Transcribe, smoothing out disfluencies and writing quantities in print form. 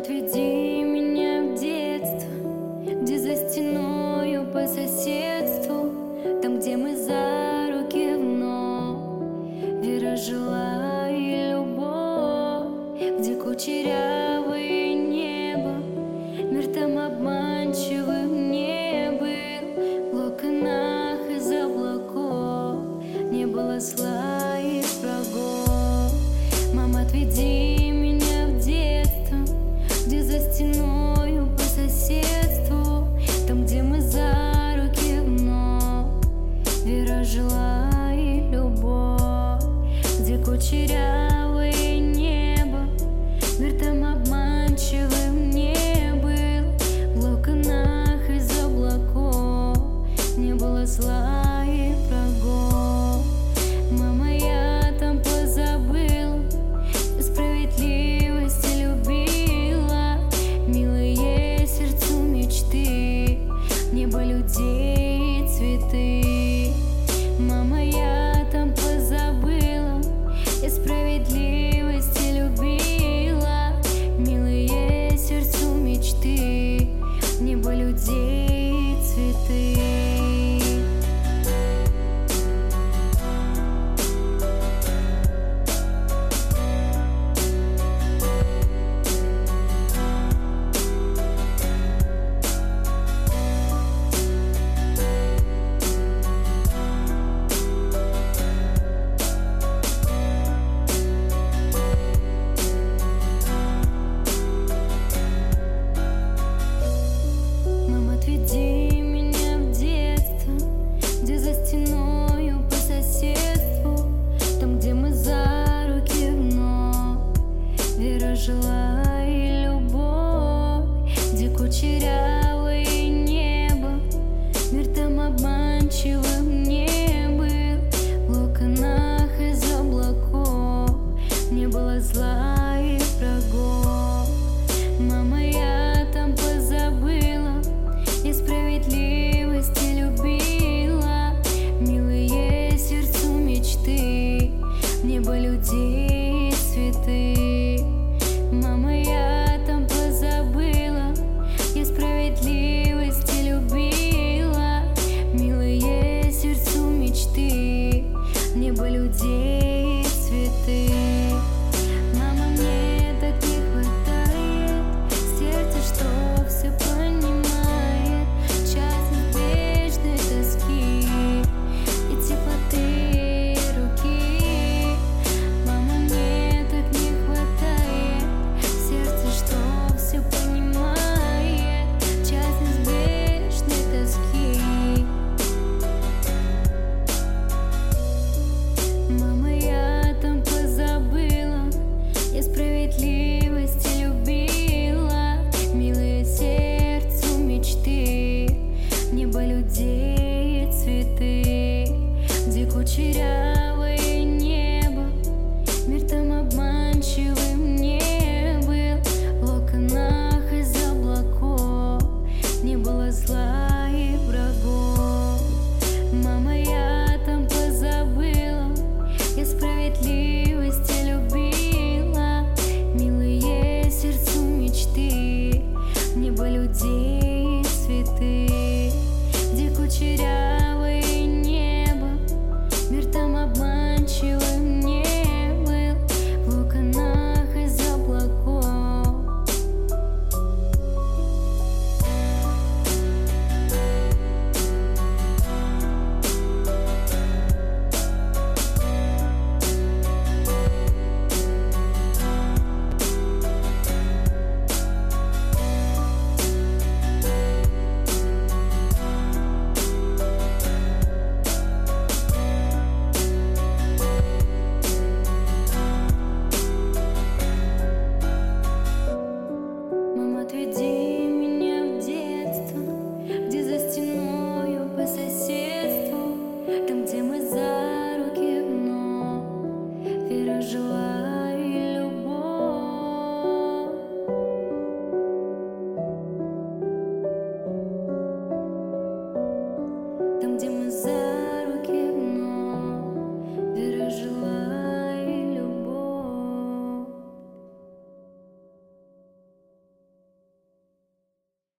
отведи меня в детство, где за стеною по соседству, там, где мы за руки вновь вера жила и любовь, где кучерявое небо мир там обманчивым не был. В локонах из облаков не было зла и врагов. Мама, отведи меня в детство, где за стеною по соседству, там, где мы за руки вновь вера жила и любовь, где кучерявое небо мир там обманчивым не был. В локонах из облаков не было зла и врагов. Мама, я там позабыла, справедливости любила, милые сердцу мечты, небо, людей и цветы. Мама, я там позабыла, и справедливости любила, милые сердцу мечты, небо, людей и цветы. Отведи меня в детство, где за стеною по соседству, там, где мы за руки вновь вера жила и любовь, где кучерявое небо мир там обманчивым не был. В локонах из облаков не было зла и врагов. Мама,